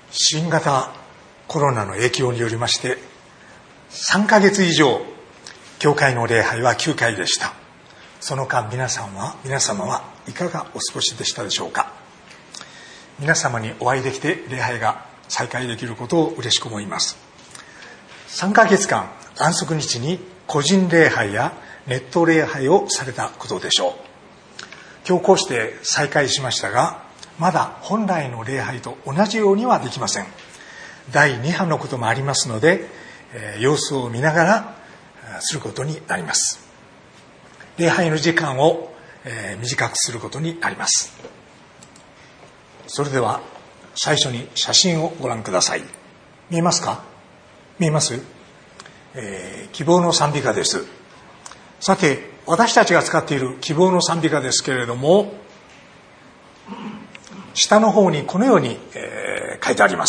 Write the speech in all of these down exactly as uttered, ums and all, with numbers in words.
新型コロナの影響によりましてさんかげつ以上教会の礼拝はきゅうかいでした。その間皆さんは皆様はいかがお過ごしでしたでしょうか。皆様にお会いできて礼拝が再開できることを嬉しく思います。さんかげつかん安息日に個人礼拝やネット礼拝をされたことでしょう。今日こうして再開しましたが、まだ本来の礼拝と同じようにはできません。だいに波のこともありますので、えー、様子を見ながらすることになります。礼拝の時間を、えー、短くすることになります。それでは最初に写真をご覧ください。見えますか？見えます？えー、希望の賛美歌です。さて、私たちが使っている希望の賛美歌ですけれども、下の方にこのように、えー、書いてあります。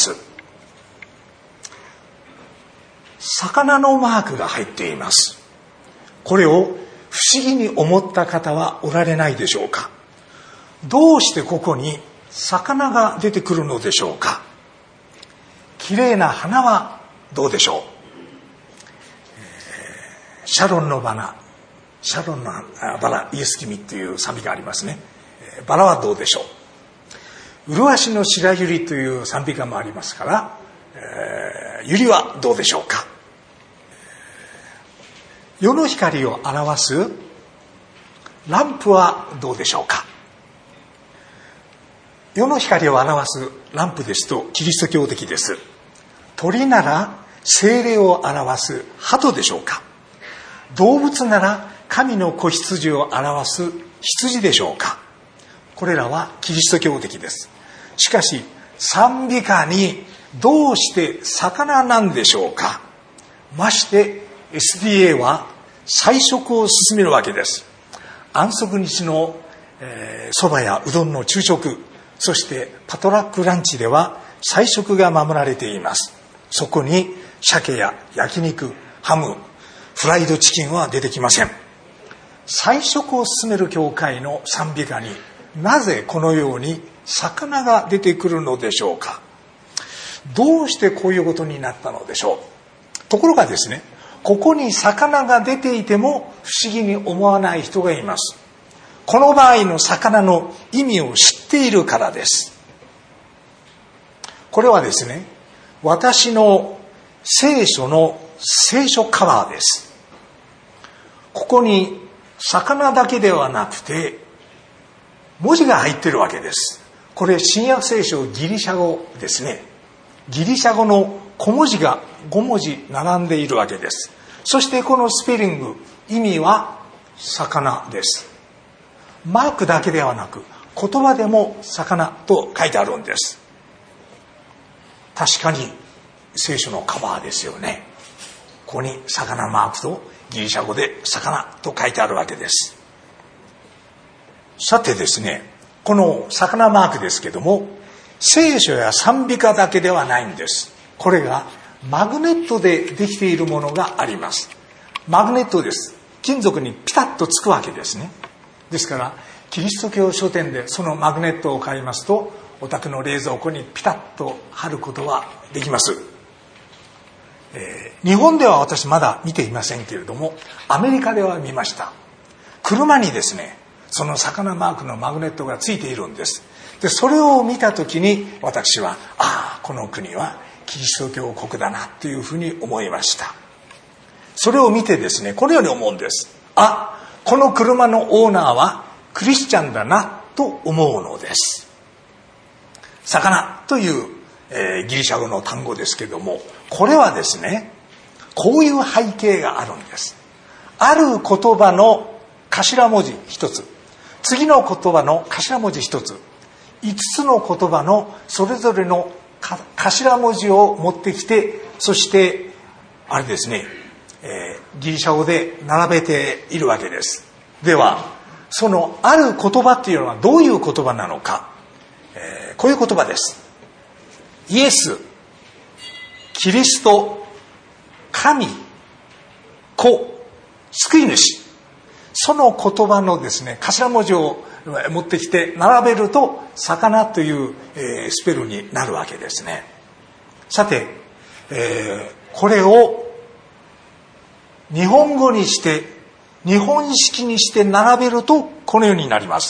魚のマークが入っています。これを不思議に思った方はおられないでしょうか。どうしてここに魚が出てくるのでしょうか。綺麗な花はどうでしょう。えー、シャロンのバラ、シャロンのバライエスキミという賛美がありますね。えー、バラはどうでしょう。麗しの白百合という賛美歌もありますから、えー、百合はどうでしょうか。世の光を表すランプはどうでしょうか。世の光を表すランプですとキリスト教的です。鳥なら精霊を表す鳩でしょうか。動物なら神の子羊を表す羊でしょうか。これらはキリスト教的です。しかし賛美歌にどうして魚なんでしょうか。まして エスディーエー は菜食を進めるわけです。安息日のそば、えー、やうどんの昼食、そしてパトラックランチでは菜食が守られています。そこに鮭や焼肉、ハム、フライドチキンは出てきません。菜食を進める教会の賛美歌になぜこのように魚が出てくるのでしょうか。どうしてこういうことになったのでしょう。ところがですね、ここに魚が出ていても不思議に思わない人がいます。この場合の魚の意味を知っているからです。これはですね、私の聖書の聖書カバーです。ここに魚だけではなくて文字が入っているわけです。これ新約聖書ギリシャ語ですね。ギリシャ語の小文字がごもじ並んでいるわけです。そしてこのスペリング、意味は魚です。マークだけではなく言葉でも魚と書いてあるんです。確かに聖書のカバーですよね。ここに魚マークとギリシャ語で魚と書いてあるわけです。さてですね、この魚マークですけども、聖書や賛美歌だけではないんです。これがマグネットでできているものがあります。マグネットです。金属にピタッとつくわけですね。ですからキリスト教書店でそのマグネットを買いますと、お宅の冷蔵庫にピタッと貼ることはできます。えー、日本では私まだ見ていませんけれども、アメリカでは見ました。車にですね、その魚マークのマグネットがついているんです。で、それを見たときに私は、ああ、この国はキリスト教国だなというふうに思いました。それを見てですね、このように思うんです。あ、この車のオーナーはクリスチャンだなと思うのです。魚という、えー、ギリシャ語の単語ですけども、これはですね、こういう背景があるんです。ある言葉の頭文字一つ、次の言葉の頭文字一つ、五つの言葉のそれぞれの頭文字を持ってきて、そしてあれですね、えー、ギリシャ語で並べているわけです。ではそのある言葉っていうのはどういう言葉なのか、えー、こういう言葉です。イエス、キリスト、神、子、救い主、その言葉のですね頭文字を持ってきて並べると魚という、えー、スペルになるわけですね。 さて、えー、これを日本語にして日本式にして並べるとこのようになります。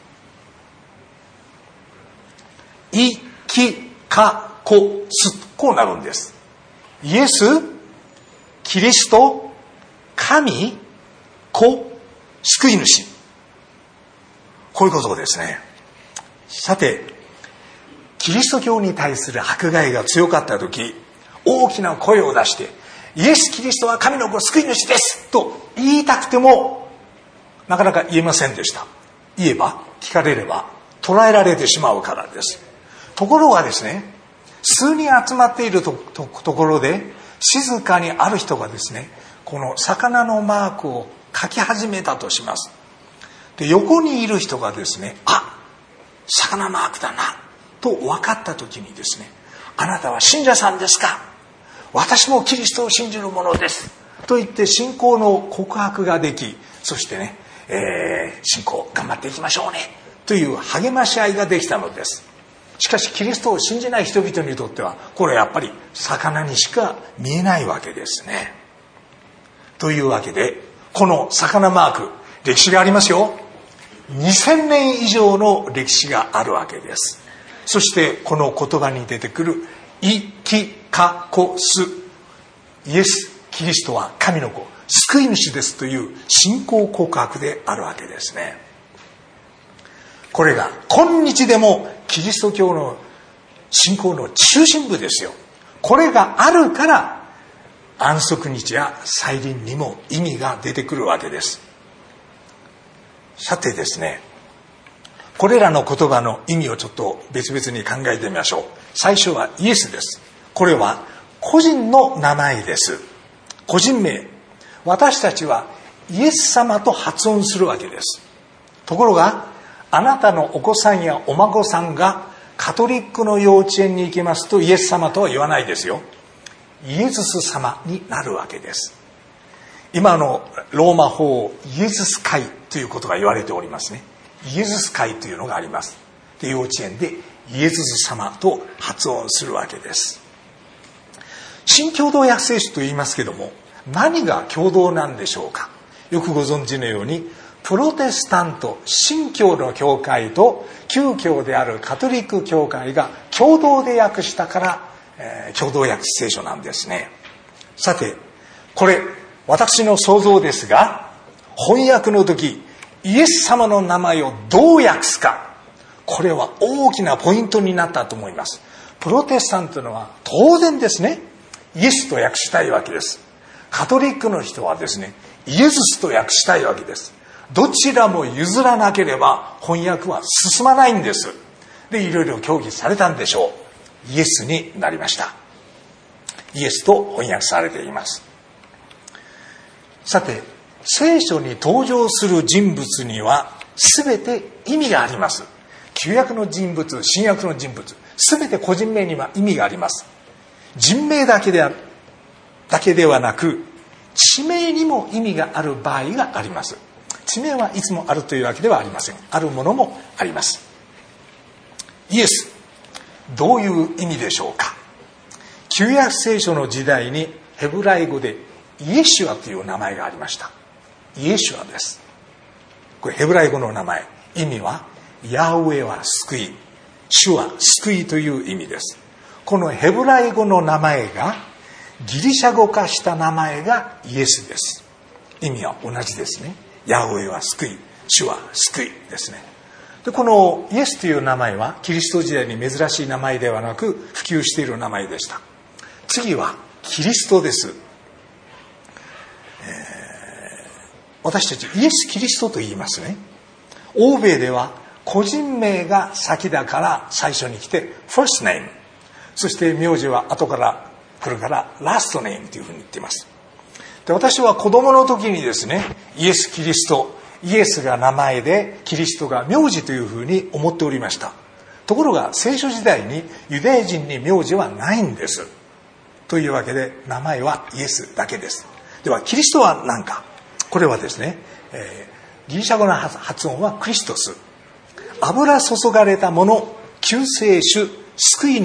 い、き、か、こ、す、こうなるんです。イエス、キリスト、神、子、救い主。こういうことですね。さて、キリスト教に対する迫害が強かったとき、大きな声を出して、イエス・キリストは神の子、救い主ですと言いたくても、なかなか言えませんでした。言えば、聞かれれば、捕らえられてしまうからです。ところがですね、数人集まっている と, と, ところで、静かにある人がですね、この魚のマークを書き始めたとします。で、横にいる人がですね、あ、魚マークだな、と分かったときにですね、あなたは信者さんですか？私もキリストを信じる者です。と言って信仰の告白ができ、そしてね、えー、信仰頑張っていきましょうね、という励まし合いができたのです。しかしキリストを信じない人々にとっては、これやっぱり魚にしか見えないわけですね。というわけで、この魚マーク、歴史がありますよ。にせんねん以上の歴史があるわけです。そしてこの言葉に出てくるい、き、か、こ、す、イエス・キリストは神の子、救い主ですという信仰告白であるわけですね。これが今日でもキリスト教の信仰の中心部ですよ。これがあるから安息日や再臨にも意味が出てくるわけです。さてですね、これらの言葉の意味をちょっと別々に考えてみましょう。最初はイエスです。これは個人の名前です。個人名。私たちはイエス様と発音するわけです。ところが、あなたのお子さんやお孫さんがカトリックの幼稚園に行きますと、イエス様とは言わないですよ。イエズス様になるわけです。今のローマ法イエズス会ということが言われておりますね。イエズス会というのがあります。で、幼稚園でイエズス様と発音するわけです。新共同訳聖書と言いますけども、何が共同なんでしょうか。よくご存知のように、プロテスタント新教の教会と旧教であるカトリック教会が共同で訳したから、えー、共同訳聖書なんですね。さて、これ私の想像ですが、翻訳の時イエス様の名前をどう訳すか、これは大きなポイントになったと思います。プロテスタントのは当然ですね、イエスと訳したいわけです。カトリックの人はですね、イエズスと訳したいわけです。どちらも譲らなければ翻訳は進まないんです。で、いろいろ協議されたんでしょう。イエスになりました。イエスと翻訳されています。さて、聖書に登場する人物には全て意味があります。旧約の人物、新約の人物、全て個人名には意味があります。人名だけであるだけではなく、地名にも意味がある場合があります。地名はいつもあるというわけではありません。あるものもあります。イエス、どういう意味でしょうか。旧約聖書の時代にヘブライ語でイエシュアという名前がありました。イエシュアです。これヘブライ語の名前。意味はヤウェは救い、主は救いという意味です。このヘブライ語の名前がギリシャ語化した名前がイエスです。意味は同じですね。ヤウェは救い、主は救いですね。で、このイエスという名前はキリスト時代に珍しい名前ではなく普及している名前でした。次はキリストです。えー、私たちイエス・キリストと言いますね。欧米では個人名が先だから最初に来て first name、 そして名字は後から来るからラストネームというふうに言っています。で、私は子供の時にですね、イエス・キリスト、イエスが名前でキリストが名字というふうに思っておりました。ところが聖書時代にユダヤ人に名字はないんです。というわけで名前はイエスだけです。ではキリストは何か。これはですね、えー、ギリシャ語の発音はクリストス。油注がれたもの、救世主、救い主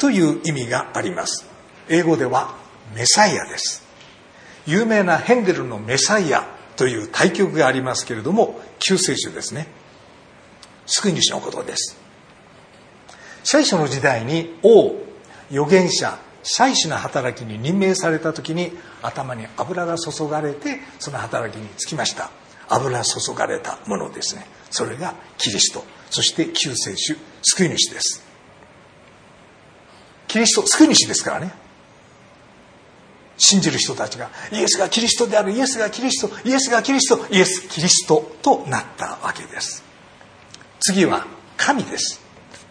という意味があります。英語ではメサイアです。有名なヘンデルのメサイアという大曲がありますけれども、救世主ですね。救い主のことです。聖書の時代に王、預言者、祭司の働きに任命された時に頭に油が注がれて、その働きに就きました。油注がれたものですね。それがキリスト、そして救世主、救い主です。キリスト、救い主ですからね。信じる人たちがイエスがキリストである、イエスがキリスト、イエスがキリスト、イエスキリストとなったわけです。次は神です。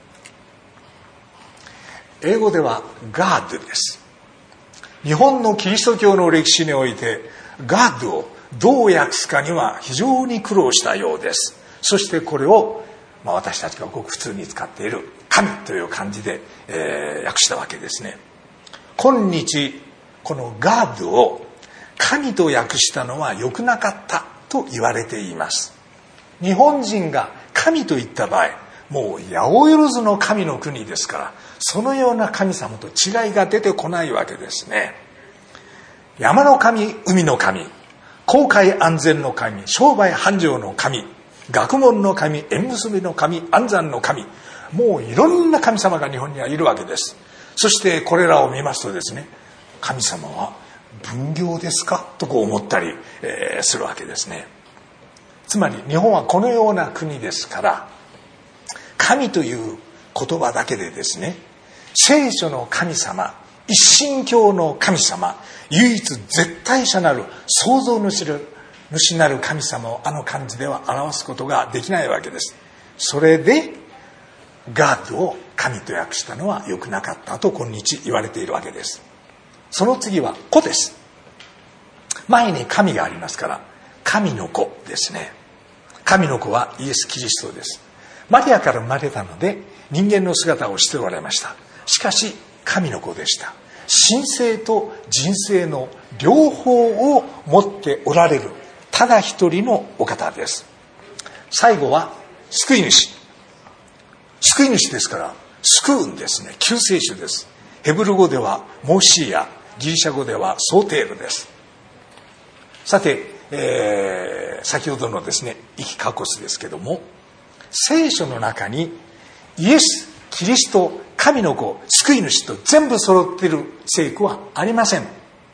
英語では God です。日本のキリスト教の歴史において God をどう訳すかには非常に苦労したようです。そしてこれを、まあ、私たちがごく普通に使っている神という漢字で、えー、訳したわけですね。今日この God を神と訳したのは良くなかったと言われています。日本人が神と言った場合、もう八百万の神の国ですから、そのような神様と違いが出てこないわけですね。山の神、海の神、航海安全の神、商売繁盛の神、学問の神、縁結びの神、安産の神、もういろんな神様が日本にはいるわけです。そしてこれらを見ますとですね、神様は分業ですかとこう思ったり、えー、するわけですね。つまり日本はこのような国ですから、神という言葉だけでですね、聖書の神様、一神教の神様、唯一絶対者なる創造主なる神様をあの漢字では表すことができないわけです。それでガードを神と訳したのは良くなかったと今日言われているわけです。その次は子です。前に神がありますから、神の子ですね。神の子はイエス・キリストです。マリアから生まれたので人間の姿をしておられました。しかし神の子でした。神性と人性の両方を持っておられるただ一人のお方です。最後は救い主。救い主ですから救うんですね。救世主です。ヘブル語ではモシーア、ギリシャ語ではソーテールです。さて、えー、先ほどのですねイキカコスですけども、聖書の中にイエス、キリスト、神の子、救い主と全部揃っている聖句はありません。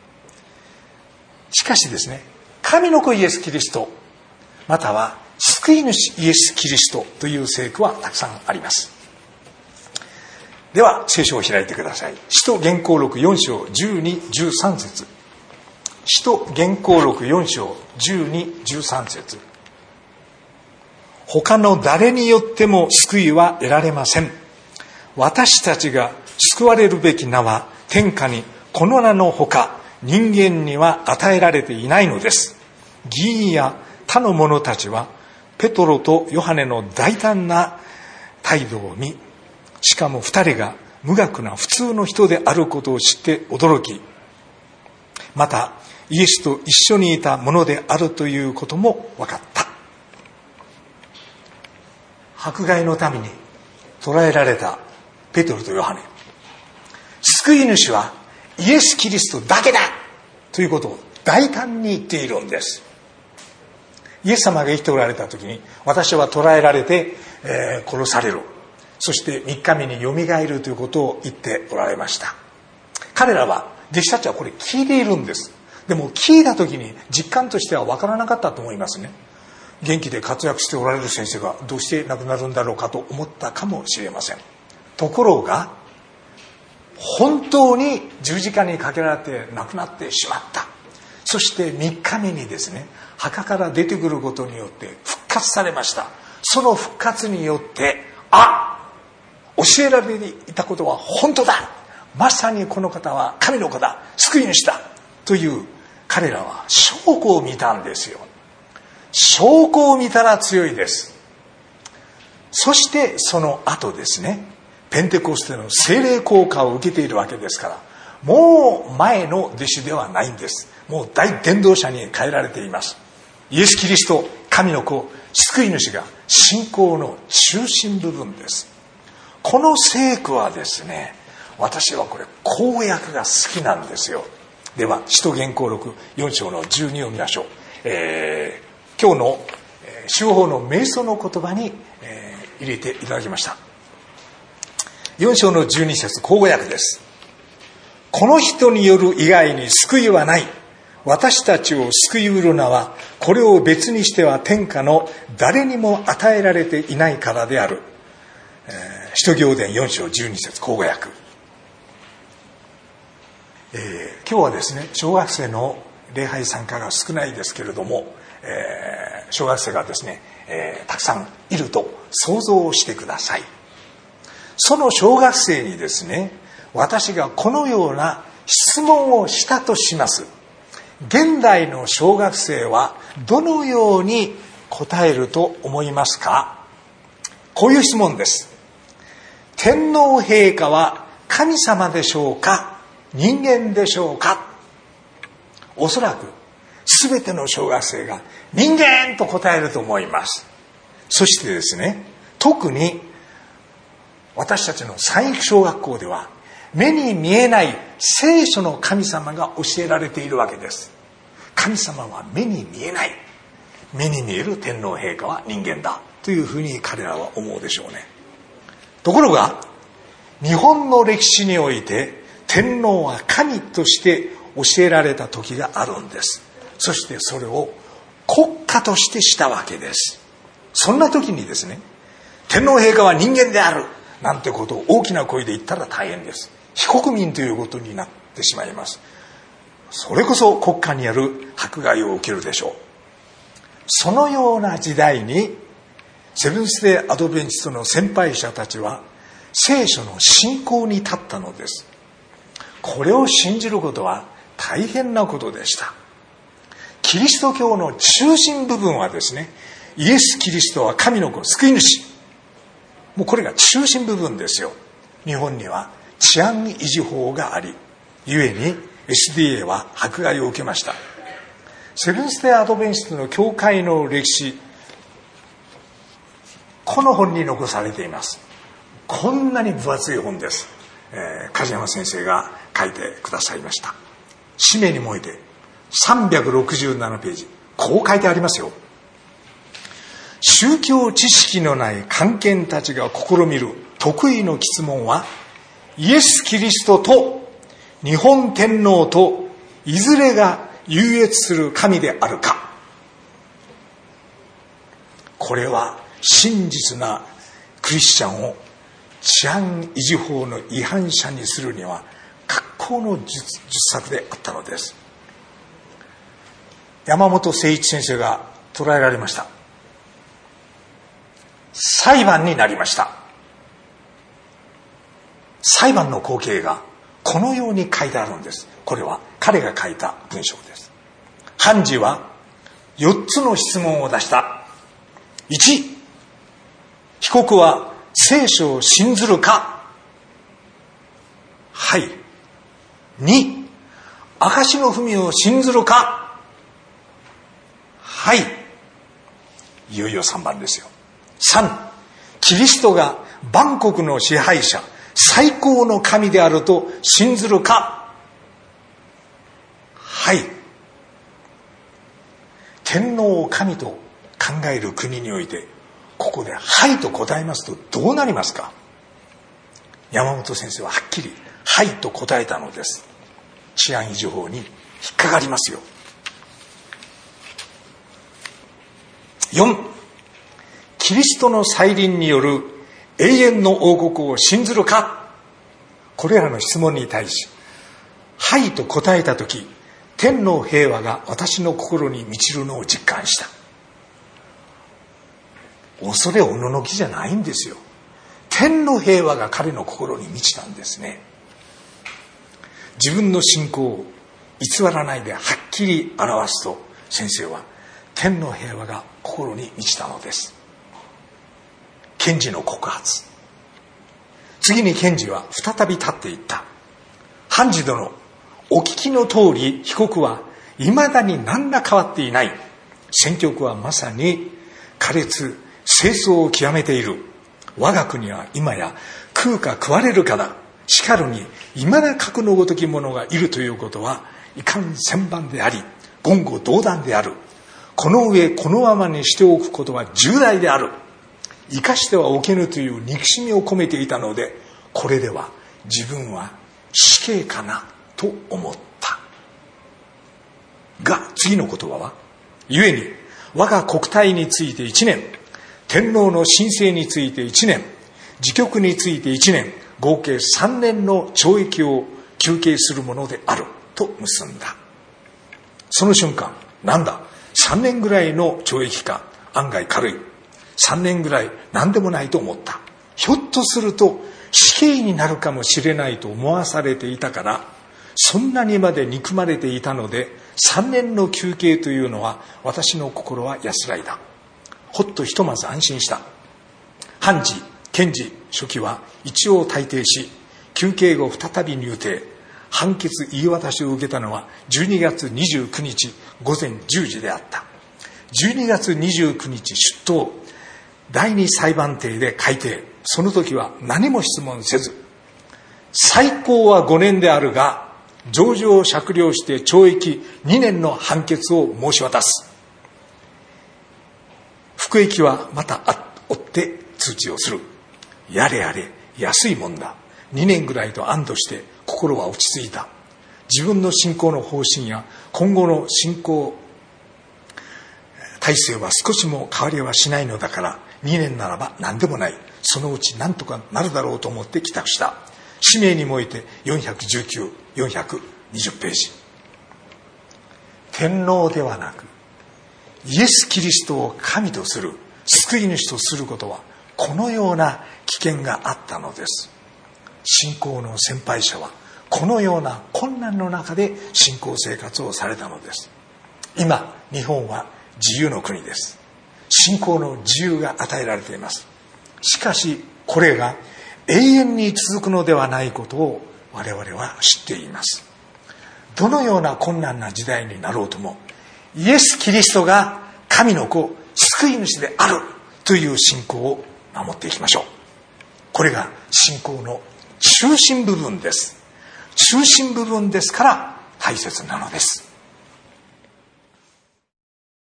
しかしですね、神の子イエス・キリスト、または救い主イエス・キリストという聖句はたくさんあります。では聖書を開いてください。使徒原稿録よん章じゅうに、じゅうさん節。使徒原稿録よん章じゅうに、じゅうさん節。他の誰によっても救いは得られません。私たちが救われるべき名は天下にこの名のほか人間には与えられていないのです。議員や他の者たちはペトロとヨハネの大胆な態度を見、しかも二人が無学な普通の人であることを知って驚き、またイエスと一緒にいたものであるということも分かった。迫害のために捕らえられたペトロとヨハネ、救い主はイエス・キリストだけだということを大胆に言っているんです。イエス様が生きておられた時に、私は捕らえられて、えー、殺される、そしてみっかめによみがえるということを言っておられました。彼らは、弟子たちはこれ聞いているんです。でも聞いた時に実感としては分からなかったと思いますね。元気で活躍しておられる先生がどうして亡くなるんだろうかと思ったかもしれません。ところが本当に十字架にかけられて亡くなってしまった。そしてみっかめにですね、墓から出てくることによって復活されました。その復活によって、あ、教えられていたことは本当だ、まさにこの方は神の子だ、救い主だという、彼らは証拠を見たんですよ。証拠を見たら強いです。そしてその後ですね、ペンテコステの聖霊効果を受けているわけですから、もう前の弟子ではないんです。もう大伝道者に変えられています。イエス・キリスト、神の子、救い主が信仰の中心部分です。この聖句はですね、 私はこれ公約が好きなんですよ。では使徒言行録よん章のじゅうにを見ましょう。えー、今日の主法の瞑想の言葉に、えー、入れていただきました。よん章のじゅうに節、口語訳です。この人による以外に救いはない。私たちを救いうる名は、これを別にしては天下の誰にも与えられていないからである。えー、使徒行伝よん章じゅうに節、口語訳。えー、今日はですね、小学生の礼拝参加が少ないですけれども、えー、小学生がですね、えー、たくさんいると想像してください。その小学生にですね、私がこのような質問をしたとします。現代の小学生はどのように答えると思いますか？こういう質問です。天皇陛下は神様でしょうか？人間でしょうか？おそらく全ての小学生が人間と答えると思います。そしてですね、特に私たちの三育小学校では目に見えない聖書の神様が教えられているわけです。神様は目に見えない。目に見える天皇陛下は人間だというふうに彼らは思うでしょうね。ところが日本の歴史において天皇は神として教えられた時があるんです。そしてそれを国家としてしたわけです。そんな時にですね、天皇陛下は人間であるなんてことを大きな声で言ったら大変です。非国民ということになってしまいます。それこそ国家による迫害を受けるでしょう。そのような時代にセブンスデーアドベンチストの先輩者たちは聖書の信仰に立ったのです。これを信じることは大変なことでした。キリスト教の中心部分はですね、イエス・キリストは神の子、救い主。もうこれが中心部分ですよ。日本には治安維持法があり、故に エスディーエー は迫害を受けました。セブンスデーアドベンチストの教会の歴史、この本に残されています。こんなに分厚い本です。えー、梶山先生が書いてくださいました。使命に燃えてさんびゃくろくじゅうななページ、こう書いてありますよ。宗教知識のない漢検たちが試みる得意の詰問は、イエス・キリストと日本天皇といずれが優越する神であるか。これは真実なクリスチャンを治安維持法の違反者にするには格好の 術, 術策であったのです。山本誠一先生が捕らえられました。裁判になりました。裁判の光景がこのように書いてあるんです。これは彼が書いた文章です。判事はよっつの質問を出した。いち、被告は聖書を信ずるか？はい。に、証の文を信ずるか？はい。いよいよさんばんですよ。さん、キリストが万国の支配者、最高の神であると信ずるか？はい。天皇を神と考える国において、ここではいと答えますとどうなりますか？山本先生ははっきりはいと答えたのです。治安維持法に引っかかりますよ。よん、キリストの再臨による永遠の王国を信ずるか？これらの質問に対しはいと答えたとき、天の平和が私の心に満ちるのを実感した。恐れおののきじゃないんですよ。天の平和が彼の心に満ちたんですね。自分の信仰を偽らないではっきり表すと、先生は天の平和が心に満ちたのです。検事の告発。次に検事は再び立っていった。判事殿、お聞きの通り被告は未だに何ら変わっていない。戦局はまさに苛烈清掃を極めている。我が国は今や食うか食われるかだ。 しかるに今だ格のごとき者がいるということはいかん千番であり言語道断である。この上このままにしておくことは重大である。生かしてはおけぬという憎しみを込めていたので、これでは自分は死刑かなと思った。が次の言葉は、故に我が国体についていちねん、天皇の神聖についていちねん、時局についていちねん、合計さんねんの懲役を求刑するものであると結んだ。その瞬間、なんださんねんぐらいの懲役か、案外軽い。さんねんぐらい何でもないと思った。ひょっとすると死刑になるかもしれないと思わされていたから、そんなにまで憎まれていたので、さんねんの求刑というのは私の心は安らいだ。ほっとひとまず安心した。判事、検事、書記は一応退廷し、求刑後再び入廷。判決言い渡しを受けたのはじゅうにがつにじゅうくにち午前じゅうじであった。じゅうにがつにじゅうくにち出頭。だいに裁判廷で開廷。その時は何も質問せず、最高はごねんであるが情状を酌量して懲役にねんの判決を申し渡す。服役はまた追って通知をする。やれやれ安いもんだ。にねんぐらいと安堵して心は落ち着いた。自分の信仰の方針や今後の信仰体制は少しも変わりはしないのだから、にねんならば何でもない。そのうち何とかなるだろうと思って帰宅した。使命にもいてよんひゃくじゅうきゅう、よんひゃくにじゅうページ。天皇ではなくイエス・キリストを神とする、救い主とすることはこのような危険があったのです。信仰の先輩者はこのような困難の中で信仰生活をされたのです。今日本は自由の国です。信仰の自由が与えられています。しかしこれが永遠に続くのではないことを我々は知っています。どのような困難な時代になろうとも、イエス・キリストが神の子、救い主であるという信仰を守っていきましょう。これが信仰の中心部分です。中心部分ですから大切なのです。